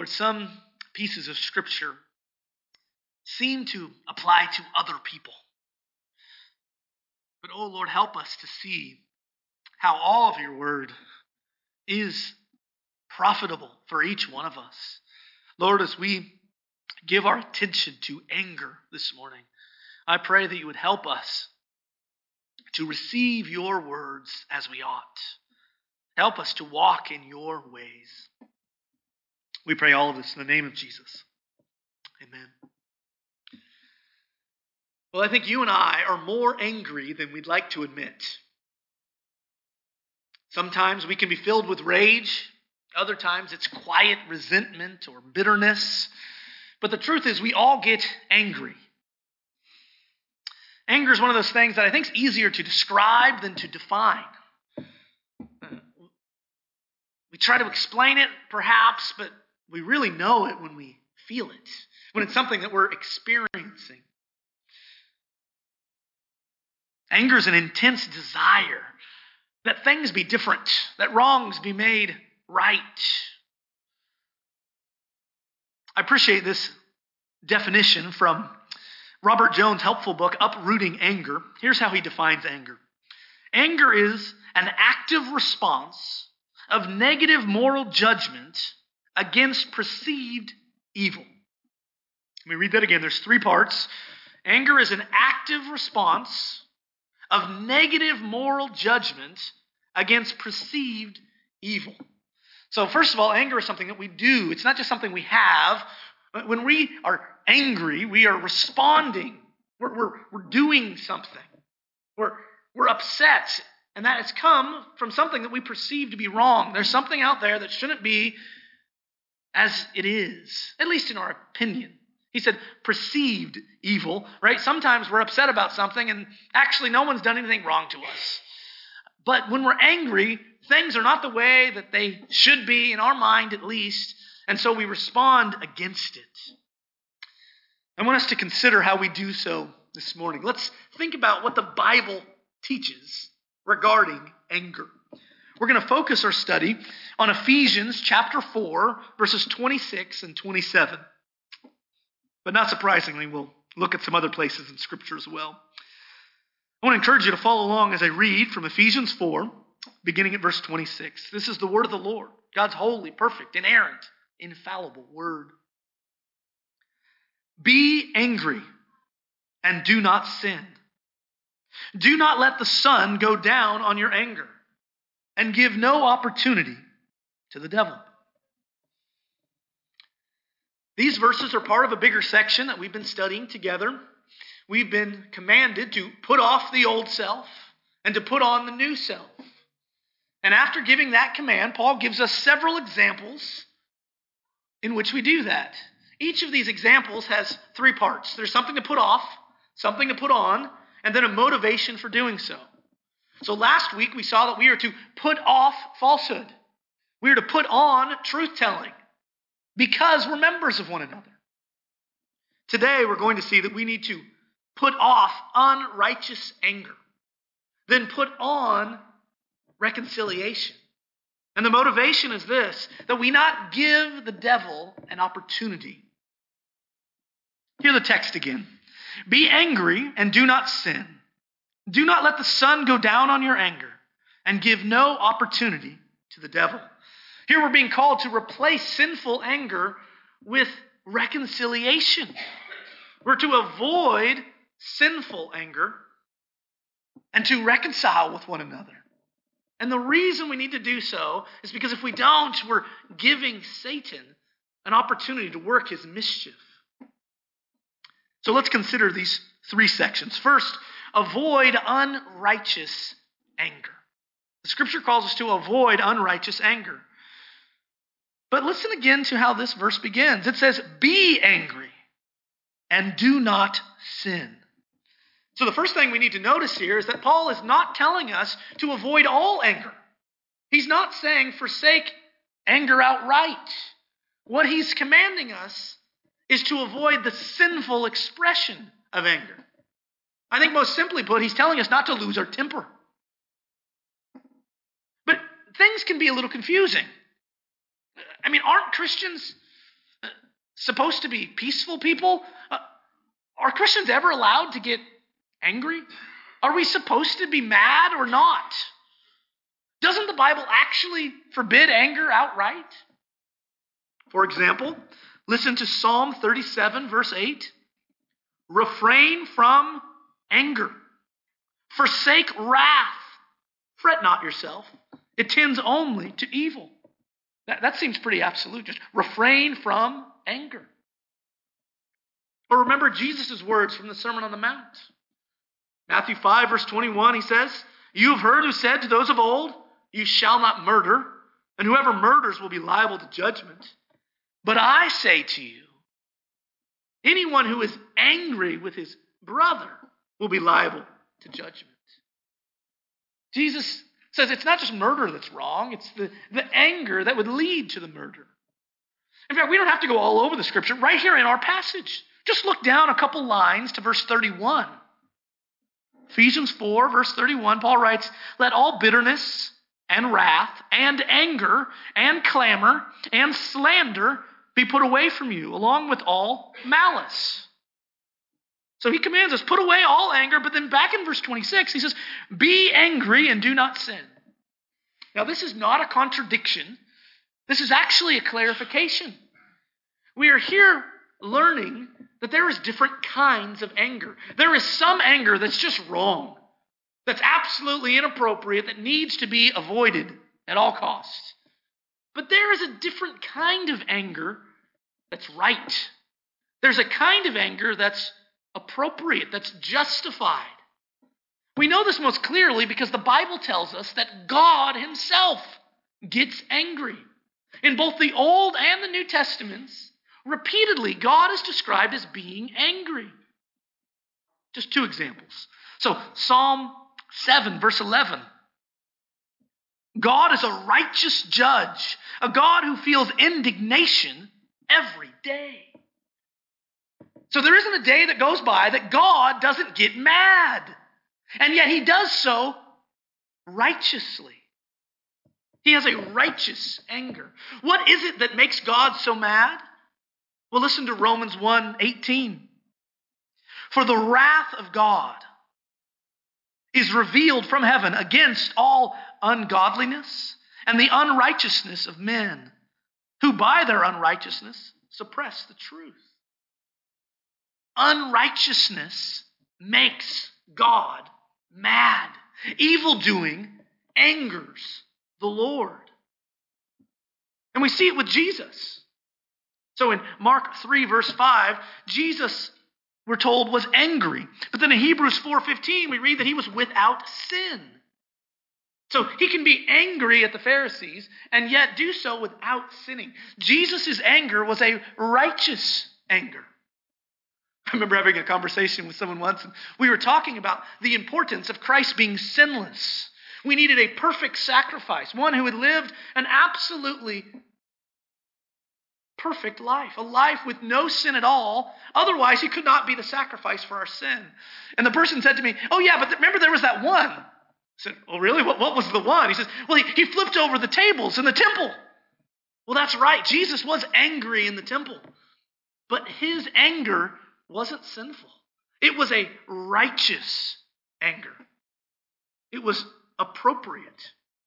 Lord, some pieces of Scripture seem to apply to other people. But, oh Lord, help us to see how all of your word is profitable for each one of us. Lord, as we give our attention to anger this morning, I pray that you would help us to receive your words as we ought. Help us to walk in your ways. We pray all of this in the name of Jesus. Amen. Well, I think you and I are more angry than we'd like to admit. Sometimes we can be filled with rage. Other times it's quiet resentment or bitterness. But the truth is we all get angry. Anger is one of those things that I think is easier to describe than to define. We try to explain it, perhaps, but we really know it when we feel it, when it's something that we're experiencing. Anger is an intense desire that things be different, that wrongs be made right. I appreciate this definition from Robert Jones' helpful book, Uprooting Anger. Here's how he defines anger. Anger is an active response of negative moral judgment against perceived evil. Let me read that again. There's 3 parts. Anger is an active response of negative moral judgment against perceived evil. So first of all, anger is something that we do. It's not just something we have. When we are angry, we are responding. We're doing something. We're upset. And that has come from something that we perceive to be wrong. There's something out there that shouldn't be as it is, at least in our opinion. He said perceived evil, right? Sometimes we're upset about something and actually no one's done anything wrong to us. But when we're angry, things are not the way that they should be, in our mind at least, and so we respond against it. I want us to consider how we do so this morning. Let's think about what the Bible teaches regarding anger. We're going to focus our study on Ephesians chapter 4, verses 26 and 27. But not surprisingly, we'll look at some other places in Scripture as well. I want to encourage you to follow along as I read from Ephesians 4, beginning at verse 26. This is the word of the Lord, God's holy, perfect, inerrant, infallible word. Be angry and do not sin. Do not let the sun go down on your anger, and give no opportunity to the devil. These verses are part of a bigger section that we've been studying together. We've been commanded to put off the old self and to put on the new self. And after giving that command, Paul gives us several examples in which we do that. Each of these examples has 3 parts. There's something to put off, something to put on, and then a motivation for doing so. So last week we saw that we are to put off falsehood. We are to put on truth-telling because we're members of one another. Today we're going to see that we need to put off unrighteous anger, then put on reconciliation. And the motivation is this, that we not give the devil an opportunity. Hear the text again. Be angry and do not sin. Do not let the sun go down on your anger, and give no opportunity to the devil. Here we're being called to replace sinful anger with reconciliation. We're to avoid sinful anger and to reconcile with one another. And the reason we need to do so is because if we don't, we're giving Satan an opportunity to work his mischief. So let's consider these 3 sections. First, avoid unrighteous anger. The Scripture calls us to avoid unrighteous anger. But listen again to how this verse begins. It says, be angry and do not sin. So the first thing we need to notice here is that Paul is not telling us to avoid all anger. He's not saying forsake anger outright. What he's commanding us is to avoid the sinful expression of anger. I think most simply put, he's telling us not to lose our temper. But things can be a little confusing. I mean, aren't Christians supposed to be peaceful people. Are Christians ever allowed to get angry? Are we supposed to be mad or not? Doesn't the Bible actually forbid anger outright? For example, listen to Psalm 37, verse 8. Refrain from anger. Forsake wrath. Fret not yourself. It tends only to evil. That seems pretty absolute. Just refrain from anger. Or remember Jesus' words from the Sermon on the Mount. Matthew 5, verse 21, he says, "You have heard who said to those of old, 'You shall not murder, and whoever murders will be liable to judgment.' But I say to you, anyone who is angry with his brother will be liable to judgment." Jesus says it's not just murder that's wrong, it's the anger that would lead to the murder. In fact, we don't have to go all over the scripture. Right here in our passage, just look down a couple lines to verse 31. Ephesians 4, verse 31, Paul writes, "Let all bitterness and wrath and anger and clamor and slander be put away from you, along with all malice." So he commands us, put away all anger, but then back in verse 26, he says, "Be angry and do not sin." Now this is not a contradiction. This is actually a clarification. We are here learning that there is different kinds of anger. There is some anger that's just wrong, that's absolutely inappropriate, that needs to be avoided at all costs. But there is a different kind of anger that's right. There's a kind of anger that's appropriate, that's justified. We know this most clearly because the Bible tells us that God himself gets angry. In both the Old and the New Testaments, repeatedly, God is described as being angry. Just two examples. So, Psalm 7, verse 11. God is a righteous judge, a God who feels indignation every day. So there isn't a day that goes by that God doesn't get mad. And yet he does so righteously. He has a righteous anger. What is it that makes God so mad? Well, listen to Romans 1:18. "For the wrath of God is revealed from heaven against all ungodliness and the unrighteousness of men, who by their unrighteousness suppress the truth." Unrighteousness makes God mad. Evil doing angers the Lord. And we see it with Jesus. So in Mark 3, verse 5, Jesus, we're told, was angry. But then in Hebrews 4:15, we read that he was without sin. So he can be angry at the Pharisees and yet do so without sinning. Jesus' anger was a righteous anger. I remember having a conversation with someone once, and we were talking about the importance of Christ being sinless. We needed a perfect sacrifice, one who had lived an absolutely perfect life, a life with no sin at all. Otherwise, he could not be the sacrifice for our sin. And the person said to me, "Oh yeah, but remember there was that one." I said, "Oh really? What was the one?" He says, "Well, he flipped over the tables in the temple." Well, that's right. Jesus was angry in the temple. But his anger wasn't sinful. It was a righteous anger. It was appropriate.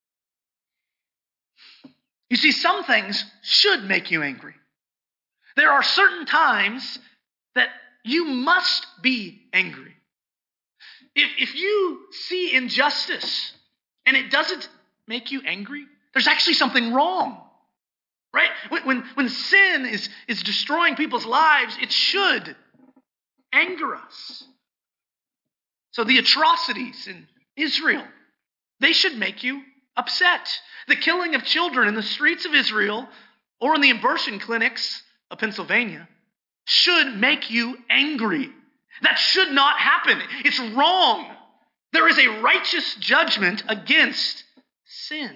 You see, some things should make you angry. There are certain times that you must be angry. If you see injustice and it doesn't make you angry, there's actually something wrong. Right? When sin is destroying people's lives, it should anger us. So the atrocities in Israel, they should make you upset. The killing of children in the streets of Israel or in the abortion clinics of Pennsylvania should make you angry. That should not happen. It's wrong. There is a righteous judgment against sin.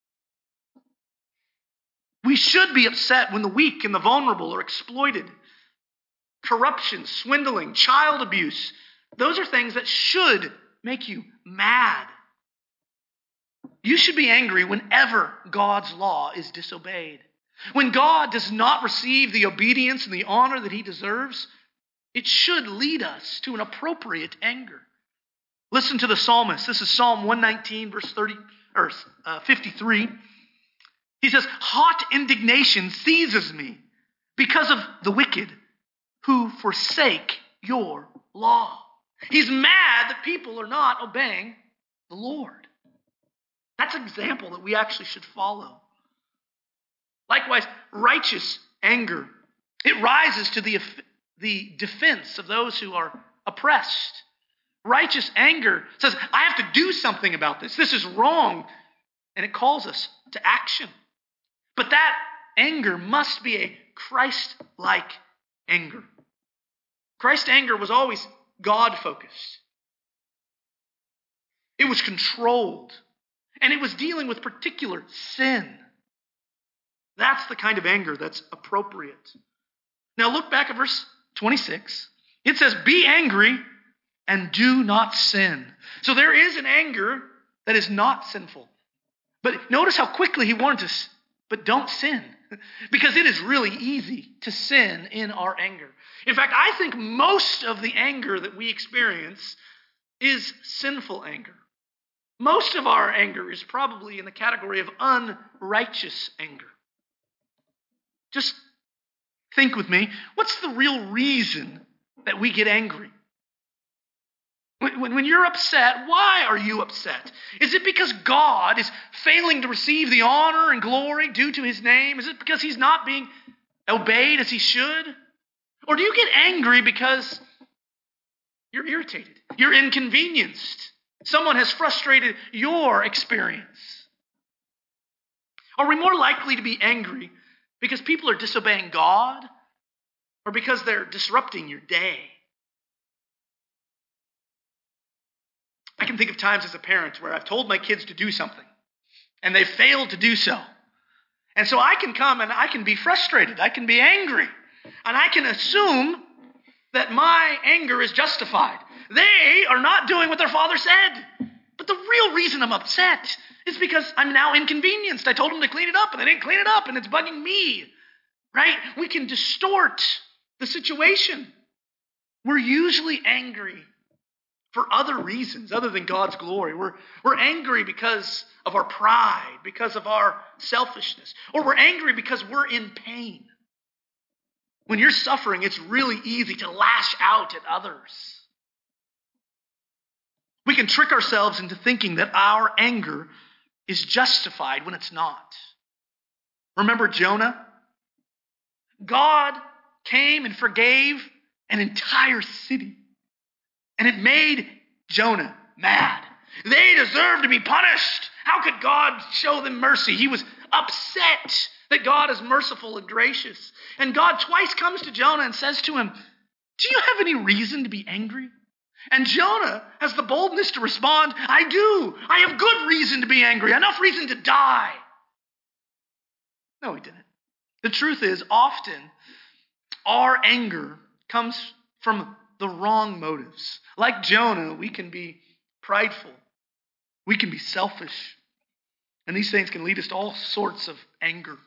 We should be upset when the weak and the vulnerable are exploited. Corruption, swindling, child abuse, those are things that should make you mad. You should be angry whenever God's law is disobeyed. When God does not receive the obedience and the honor that he deserves, it should lead us to an appropriate anger. Listen to the psalmist. This is Psalm 119, verse 53. He says, "Hot indignation seizes me because of the wicked who forsake your law." He's mad that people are not obeying the Lord. That's an example that we actually should follow. Likewise, righteous anger. It rises to the defense of those who are oppressed. Righteous anger says, I have to do something about this. This is wrong. And it calls us to action. But that anger must be a Christ-like anger. Christ's anger was always God-focused. It was controlled. And it was dealing with particular sin. That's the kind of anger that's appropriate. Now look back at verse 26. It says, "Be angry and do not sin." So there is an anger that is not sinful. But notice how quickly he warns us, but don't sin. Because it is really easy to sin in our anger. In fact, I think most of the anger that we experience is sinful anger. Most of our anger is probably in the category of unrighteous anger. Just think with me, what's the real reason that we get angry? When you're upset, why are you upset? Is it because God is failing to receive the honor and glory due to his name? Is it because he's not being obeyed as he should? Or do you get angry because you're irritated? You're inconvenienced. Someone has frustrated your experience. Are we more likely to be angry because people are disobeying God or because they're disrupting your day? I can think of times as a parent where I've told my kids to do something and they failed to do so. And so I can come and I can be frustrated. I can be angry. And I can assume that my anger is justified. They are not doing what their father said. But the real reason I'm upset is because I'm now inconvenienced. I told them to clean it up and they didn't clean it up and it's bugging me. Right? We can distort the situation. We're usually angry for other reasons other than God's glory. We're angry because of our pride, because of our selfishness, or we're angry because we're in pain. When you're suffering, it's really easy to lash out at others. We can trick ourselves into thinking that our anger is justified when it's not. Remember Jonah? God came and forgave an entire city. And it made Jonah mad. They deserve to be punished. How could God show them mercy? He was upset that God is merciful and gracious. And God twice comes to Jonah and says to him, "Do you have any reason to be angry?" And Jonah has the boldness to respond, "I do. I have good reason to be angry. Enough reason to die." No, he didn't. The truth is, often our anger comes from the wrong motives. Like Jonah, we can be prideful. We can be selfish. And these things can lead us to all sorts of anger.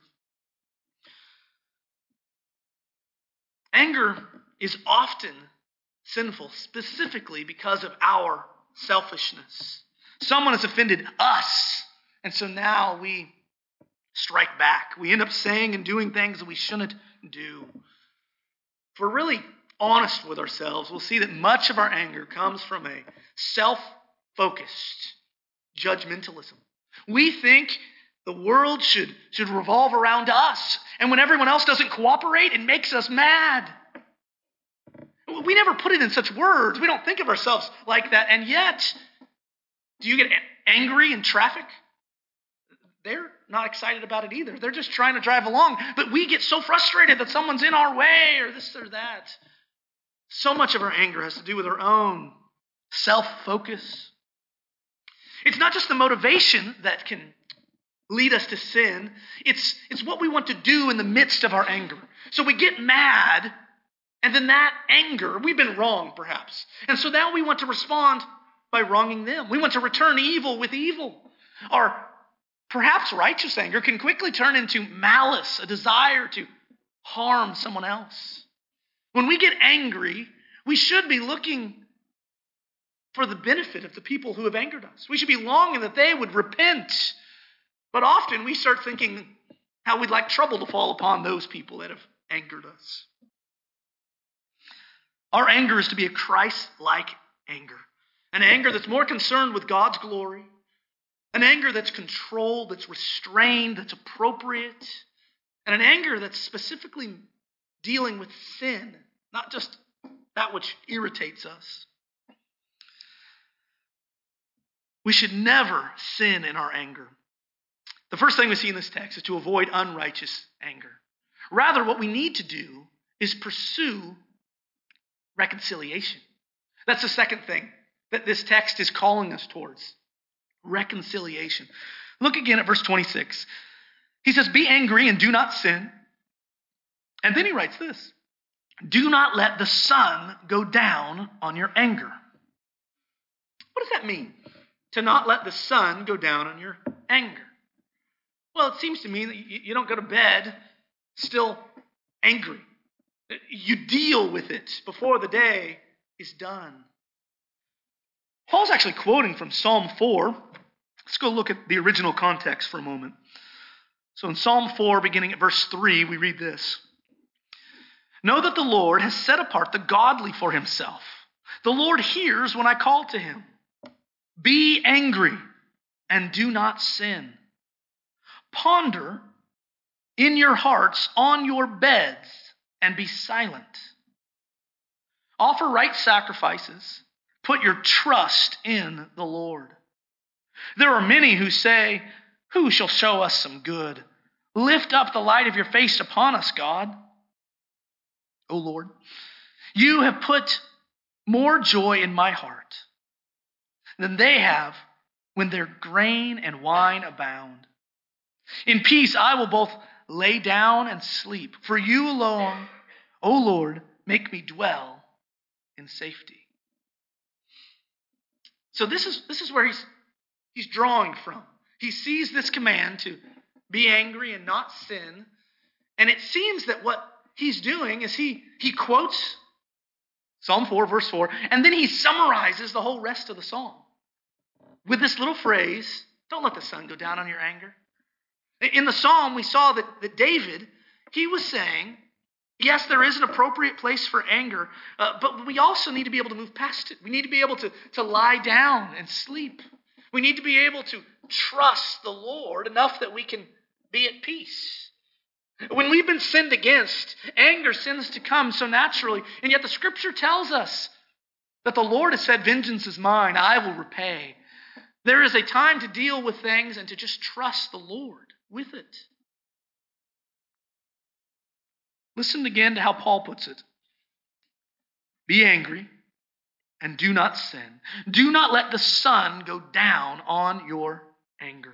Anger is often sinful, specifically because of our selfishness. Someone has offended us, and so now we strike back. We end up saying and doing things that we shouldn't do. If we're really honest with ourselves, we'll see that much of our anger comes from a self-focused judgmentalism. We think the world should revolve around us, and when everyone else doesn't cooperate, it makes us mad. We never put it in such words. We don't think of ourselves like that, and yet, do you get angry in traffic? They're not excited about it either. They're just trying to drive along, but we get so frustrated that someone's in our way or this or that. So much of our anger has to do with our own self-focus. It's not just the motivation that can lead us to sin. It's what we want to do in the midst of our anger. So we get mad, and then that anger, we've been wrong perhaps. And so now we want to respond by wronging them. We want to return evil with evil. Our perhaps righteous anger can quickly turn into malice, a desire to harm someone else. When we get angry, we should be looking for the benefit of the people who have angered us. We should be longing that they would repent. But often we start thinking how we'd like trouble to fall upon those people that have angered us. Our anger is to be a Christ-like anger. An anger that's more concerned with God's glory. An anger that's controlled, that's restrained, that's appropriate. And an anger that's specifically dealing with sin, not just that which irritates us. We should never sin in our anger. The first thing we see in this text is to avoid unrighteous anger. Rather, what we need to do is pursue reconciliation. That's the second thing that this text is calling us towards. Reconciliation. Look again at verse 26. He says, be angry and do not sin. And then he writes this, do not let the sun go down on your anger. What does that mean? To not let the sun go down on your anger. Well, it seems to me that you don't go to bed still angry. You deal with it before the day is done. Paul's actually quoting from Psalm 4. Let's go look at the original context for a moment. So in Psalm 4, beginning at verse 3, we read this. Know that the Lord has set apart the godly for himself. The Lord hears when I call to him. Be angry and do not sin. Ponder in your hearts on your beds and be silent. Offer right sacrifices. Put your trust in the Lord. There are many who say, who shall show us some good? Lift up the light of your face upon us, God. O Lord, you have put more joy in my heart than they have when their grain and wine abound. In peace I will both lay down and sleep. For you alone, O Lord, make me dwell in safety. So this is where he's drawing from. He sees this command to be angry and not sin. And it seems that what he's doing is he quotes Psalm 4, verse 4, and then he summarizes the whole rest of the psalm with this little phrase, don't let the sun go down on your anger. In the psalm, we saw that David, he was saying, yes, there is an appropriate place for anger, but we also need to be able to move past it. We need to be able to lie down and sleep. We need to be able to trust the Lord enough that we can be at peace. When we've been sinned against, anger tends to come so naturally, and yet the scripture tells us that the Lord has said, vengeance is mine, I will repay. There is a time to deal with things and to just trust the Lord with it. Listen again to how Paul puts it. Be angry and do not sin. Do not let the sun go down on your anger.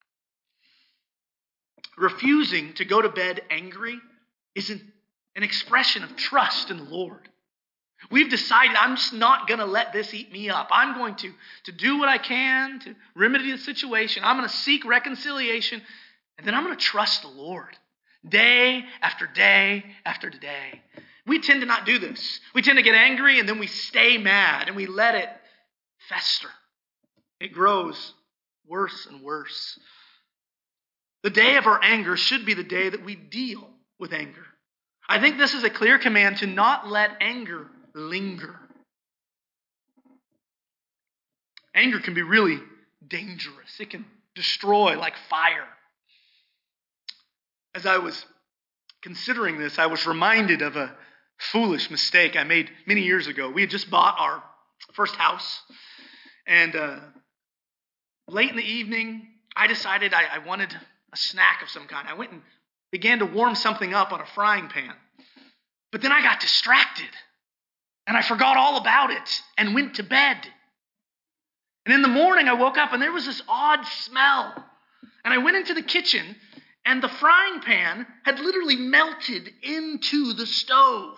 Refusing to go to bed angry is an expression of trust in the Lord. We've decided I'm just not going to let this eat me up. I'm going to do what I can to remedy the situation. I'm going to seek reconciliation, and then I'm going to trust the Lord day after day after day. We tend to not do this. We tend to get angry, and then we stay mad, and we let it fester. It grows worse and worse. The day of our anger should be the day that we deal with anger. I think this is a clear command to not let anger linger. Anger can be really dangerous. It can destroy like fire. As I was considering this, I was reminded of a foolish mistake I made many years ago. We had just bought our first house, and late in the evening, I decided I wanted a snack of some kind. I went and began to warm something up on a frying pan. But then I got distracted, and I forgot all about it and went to bed. And in the morning, I woke up, and there was this odd smell. And I went into the kitchen, and the frying pan had literally melted into the stove.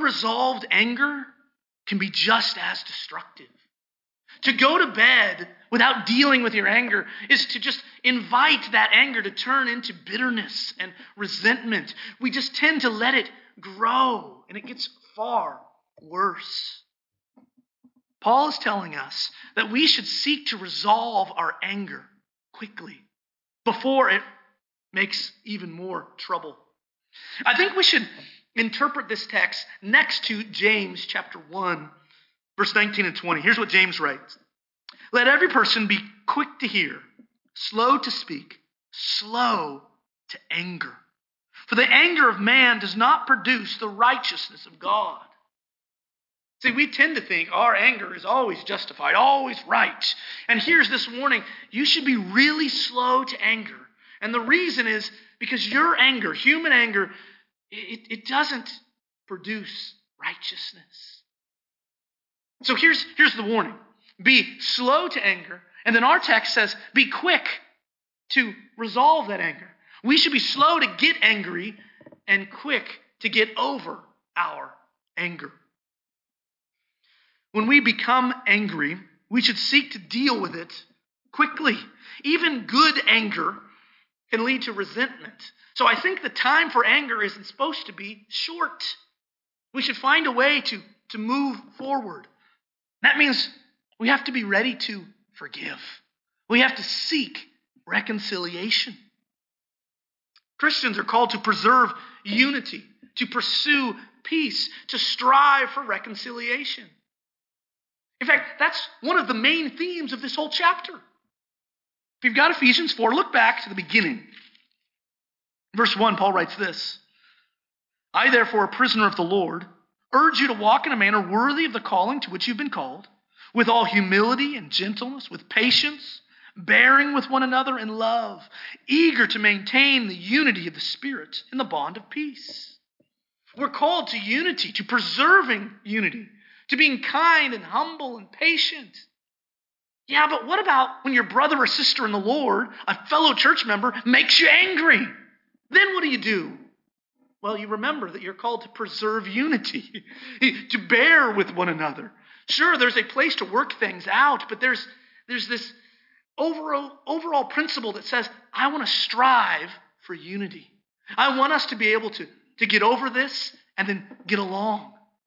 Unresolved anger can be just as destructive. To go to bed without dealing with your anger is to just invite that anger to turn into bitterness and resentment. We just tend to let it grow, and it gets far worse. Paul is telling us that we should seek to resolve our anger quickly before it makes even more trouble. I think we should interpret this text next to James chapter 1, verse 19 and 20. Here's what James writes. Let every person be quick to hear, slow to speak, slow to anger. For the anger of man does not produce the righteousness of God. See, we tend to think our anger is always justified, always right. And here's this warning. You should be really slow to anger. And the reason is because your anger, human anger, it doesn't produce righteousness. So here's the warning. Be slow to anger. And then our text says, be quick to resolve that anger. We should be slow to get angry and quick to get over our anger. When we become angry, we should seek to deal with it quickly. Even good anger can lead to resentment. So I think the time for anger isn't supposed to be short. We should find a way to move forward. That means we have to be ready to forgive. We have to seek reconciliation. Christians are called to preserve unity, to pursue peace, to strive for reconciliation. In fact, that's one of the main themes of this whole chapter. If you've got Ephesians 4, look back to the beginning. Verse 1, Paul writes this. I, therefore, a prisoner of the Lord, urge you to walk in a manner worthy of the calling to which you've been called, with all humility and gentleness, with patience, bearing with one another in love, eager to maintain the unity of the Spirit in the bond of peace. We're called to unity, to preserving unity, to being kind and humble and patient. Yeah, but what about when your brother or sister in the Lord, a fellow church member, makes you angry? Then what do? Well, you remember that you're called to preserve unity, to bear with one another. Sure, there's a place to work things out, but there's this overall principle that says, I want to strive for unity. I want us to be able to get over this and then get along.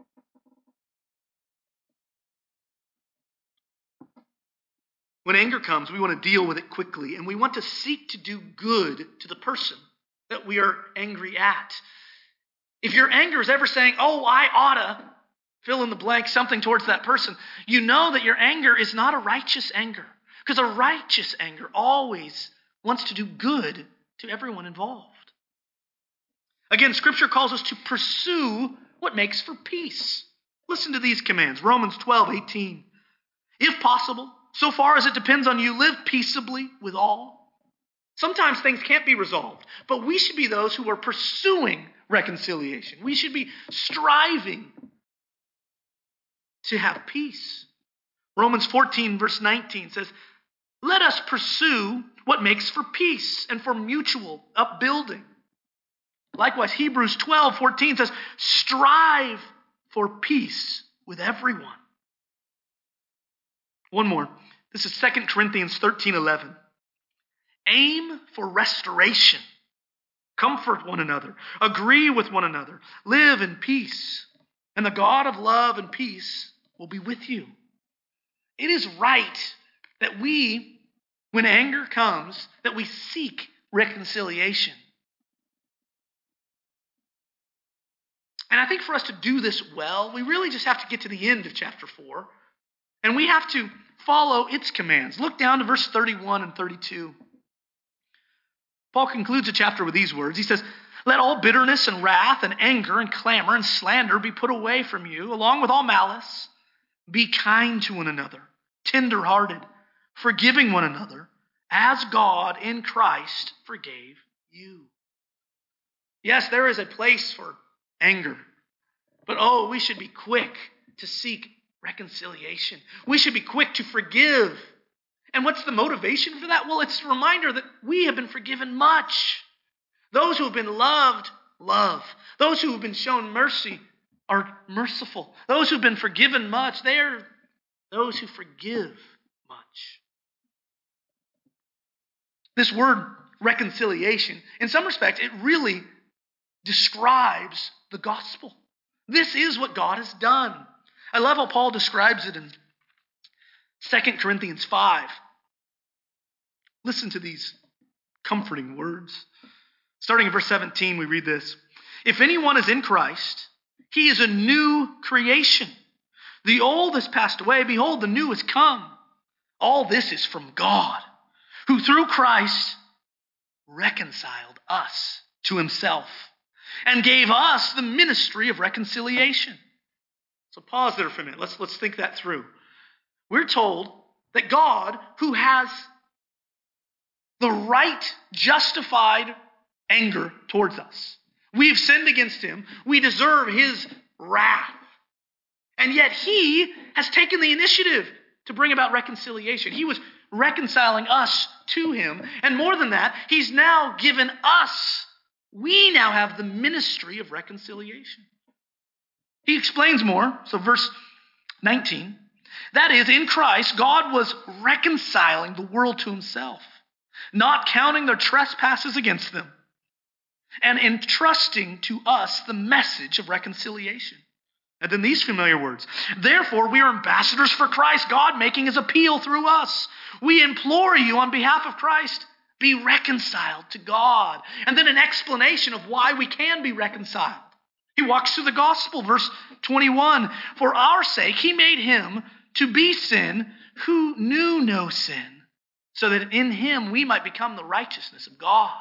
When anger comes, we want to deal with it quickly, and we want to seek to do good to the person that we are angry at. If your anger is ever saying, oh, I oughta, fill in the blank, something towards that person, you know that your anger is not a righteous anger. Because a righteous anger always wants to do good to everyone involved. Again, Scripture calls us to pursue what makes for peace. Listen to these commands. Romans 12:18. If possible, so far as it depends on you, live peaceably with all. Sometimes things can't be resolved, but we should be those who are pursuing reconciliation. We should be striving to have peace. Romans 14, verse 19 says, let us pursue what makes for peace and for mutual upbuilding. Likewise, Hebrews 12:14 says, strive for peace with everyone. One more. This is 2 Corinthians 13:11. Aim for restoration. Comfort one another. Agree with one another. Live in peace. And the God of love and peace will be with you. It is right that we, when anger comes, that we seek reconciliation. And I think for us to do this well, we really just have to get to the end of chapter 4. And we have to follow its commands. Look down to verse 31 and 32. Paul concludes the chapter with these words. He says, let all bitterness and wrath and anger and clamor and slander be put away from you, along with all malice. Be kind to one another, tender-hearted, forgiving one another, as God in Christ forgave you. Yes, there is a place for anger, but we should be quick to seek reconciliation. We should be quick to forgive. And what's the motivation for that? Well, it's a reminder that we have been forgiven much. Those who have been loved, love. Those who have been shown mercy are merciful. Those who have been forgiven much, they are those who forgive much. This word reconciliation, in some respects, it really describes the gospel. This is what God has done. I love how Paul describes it in 2 Corinthians 5. Listen to these comforting words. Starting in verse 17, we read this. If anyone is in Christ, he is a new creation. The old has passed away. Behold, the new has come. All this is from God, who through Christ reconciled us to himself and gave us the ministry of reconciliation. So pause there for a minute. Let's think that through. We're told that God, who has the right, justified anger towards us. We've sinned against him. We deserve his wrath. And yet he has taken the initiative to bring about reconciliation. He was reconciling us to him. And more than that, he's now given us, we now have the ministry of reconciliation. He explains more. So verse 19, that is, in Christ, God was reconciling the world to himself, not counting their trespasses against them, and entrusting to us the message of reconciliation. And then these familiar words. Therefore, we are ambassadors for Christ, God making his appeal through us. We implore you on behalf of Christ, be reconciled to God. And then an explanation of why we can be reconciled. He walks through the gospel, verse 21. For our sake, he made him to be sin who knew no sin, so that in him we might become the righteousness of God.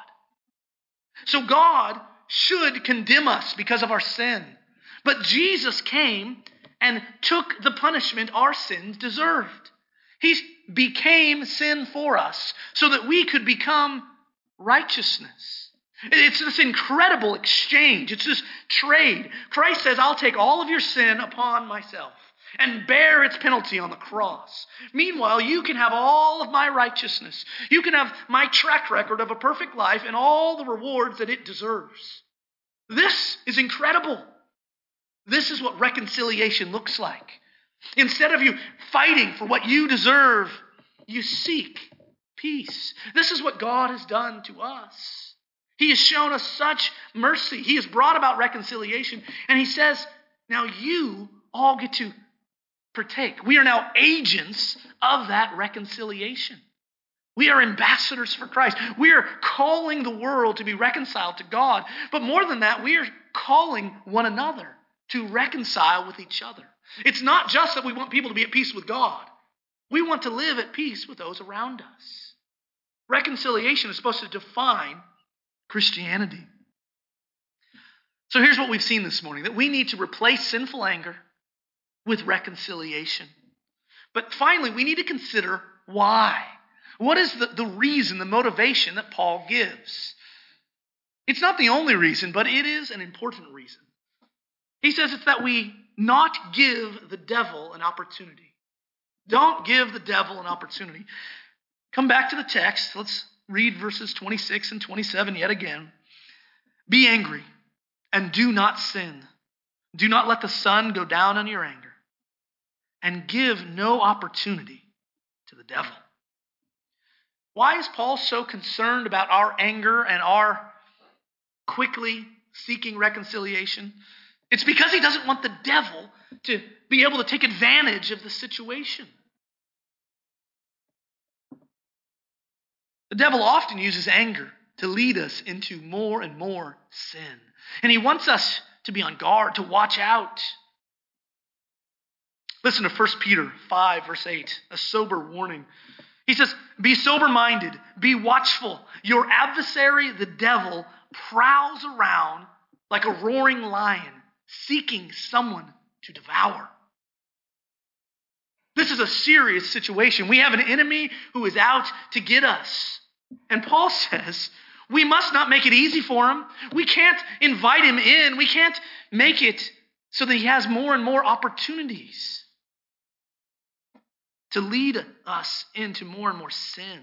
So God should condemn us because of our sin. But Jesus came and took the punishment our sins deserved. He became sin for us so that we could become righteousness. It's this incredible exchange. It's this trade. Christ says, I'll take all of your sin upon myself and bear its penalty on the cross. Meanwhile, you can have all of my righteousness. You can have my track record of a perfect life and all the rewards that it deserves. This is incredible. This is what reconciliation looks like. Instead of you fighting for what you deserve, you seek peace. This is what God has done to us. He has shown us such mercy. He has brought about reconciliation. And he says, now you all get to partake. We are now agents of that reconciliation. We are ambassadors for Christ. We are calling the world to be reconciled to God. But more than that, we are calling one another to reconcile with each other. It's not just that we want people to be at peace with God. We want to live at peace with those around us. Reconciliation is supposed to define Christianity. So here's what we've seen this morning, that we need to replace sinful anger with reconciliation. But finally, we need to consider why. What is the reason, the motivation that Paul gives? It's not the only reason, but it is an important reason. He says it's that we not give the devil an opportunity. Don't give the devil an opportunity. Come back to the text. Let's read verses 26 and 27 yet again. Be angry and do not sin. Do not let the sun go down on your anger. And give no opportunity to the devil. Why is Paul so concerned about our anger and our quickly seeking reconciliation? It's because he doesn't want the devil to be able to take advantage of the situation. The devil often uses anger to lead us into more and more sin. And he wants us to be on guard, to watch out. Listen to 1 Peter 5, verse 8, a sober warning. He says, be sober-minded, be watchful. Your adversary, the devil, prowls around like a roaring lion, seeking someone to devour. This is a serious situation. We have an enemy who is out to get us. And Paul says, we must not make it easy for him. We can't invite him in. We can't make it so that he has more and more opportunities to lead us into more and more sin.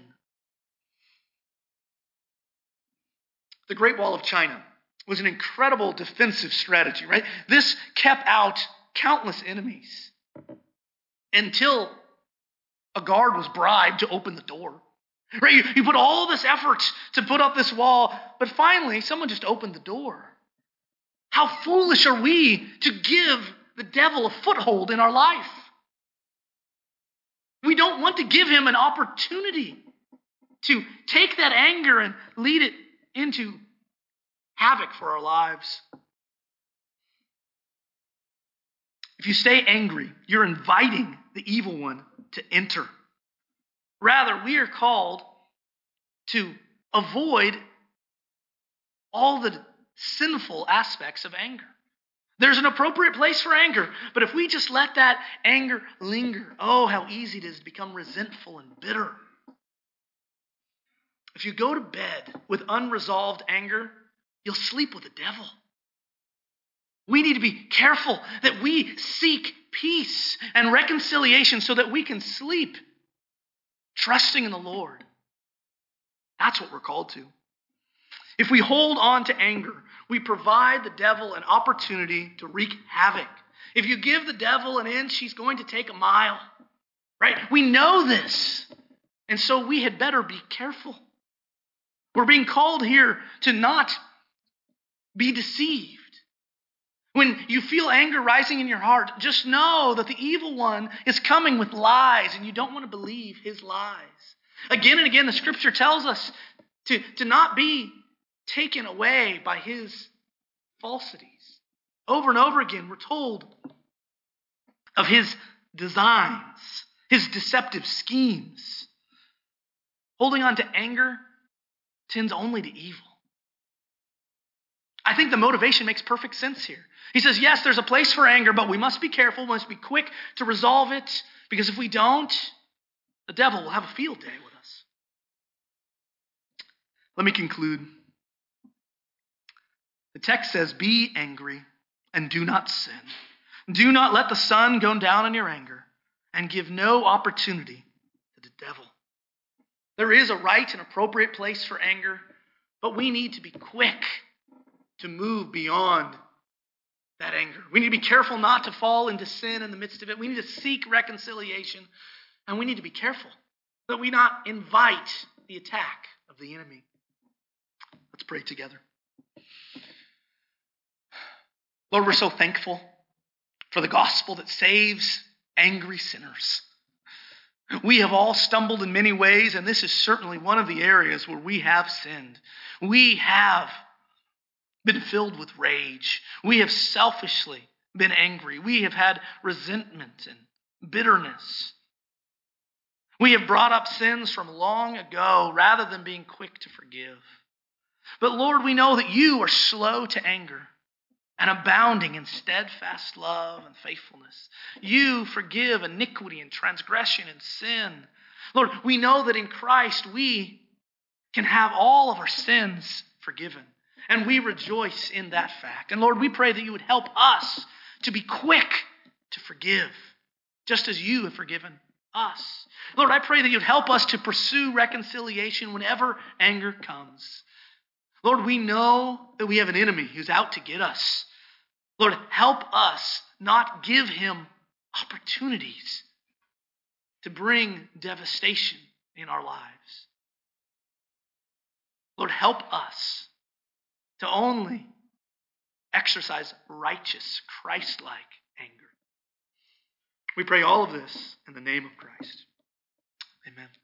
The Great Wall of China was an incredible defensive strategy, right? This kept out countless enemies until a guard was bribed to open the door. Right? You put all this effort to put up this wall, but finally someone just opened the door. How foolish are we to give the devil a foothold in our life? We don't want to give him an opportunity to take that anger and lead it into havoc for our lives. If you stay angry, you're inviting the evil one to enter. Rather, we are called to avoid all the sinful aspects of anger. There's an appropriate place for anger, but if we just let that anger linger, oh, how easy it is to become resentful and bitter. If you go to bed with unresolved anger, you'll sleep with the devil. We need to be careful that we seek peace and reconciliation so that we can sleep trusting in the Lord. That's what we're called to. If we hold on to anger, we provide the devil an opportunity to wreak havoc. If you give the devil an inch, he's going to take a mile. Right? We know this. And so we had better be careful. We're being called here to not be deceived. When you feel anger rising in your heart, just know that the evil one is coming with lies, and you don't want to believe his lies. Again and again, the scripture tells us to not be taken away by his falsities. Over and over again, we're told of his designs, his deceptive schemes. Holding on to anger tends only to evil. I think the motivation makes perfect sense here. He says, yes, there's a place for anger, but we must be careful, we must be quick to resolve it, because if we don't, the devil will have a field day with us. Let me conclude. The text says, be angry and do not sin. Do not let the sun go down in your anger, and give no opportunity to the devil. There is a right and appropriate place for anger, but we need to be quick to move beyond that anger. We need to be careful not to fall into sin in the midst of it. We need to seek reconciliation, and we need to be careful that we not invite the attack of the enemy. Let's pray together. Lord, we're so thankful for the gospel that saves angry sinners. We have all stumbled in many ways, and this is certainly one of the areas where we have sinned. We have been filled with rage. We have selfishly been angry. We have had resentment and bitterness. We have brought up sins from long ago rather than being quick to forgive. But Lord, we know that you are slow to anger and abounding in steadfast love and faithfulness. You forgive iniquity and transgression and sin. Lord, we know that in Christ we can have all of our sins forgiven. And we rejoice in that fact. And Lord, we pray that you would help us to be quick to forgive, just as you have forgiven us. Lord, I pray that you'd help us to pursue reconciliation whenever anger comes. Lord, we know that we have an enemy who's out to get us. Lord, help us not give him opportunities to bring devastation in our lives. Lord, help us to only exercise righteous, Christ-like anger. We pray all of this in the name of Christ. Amen.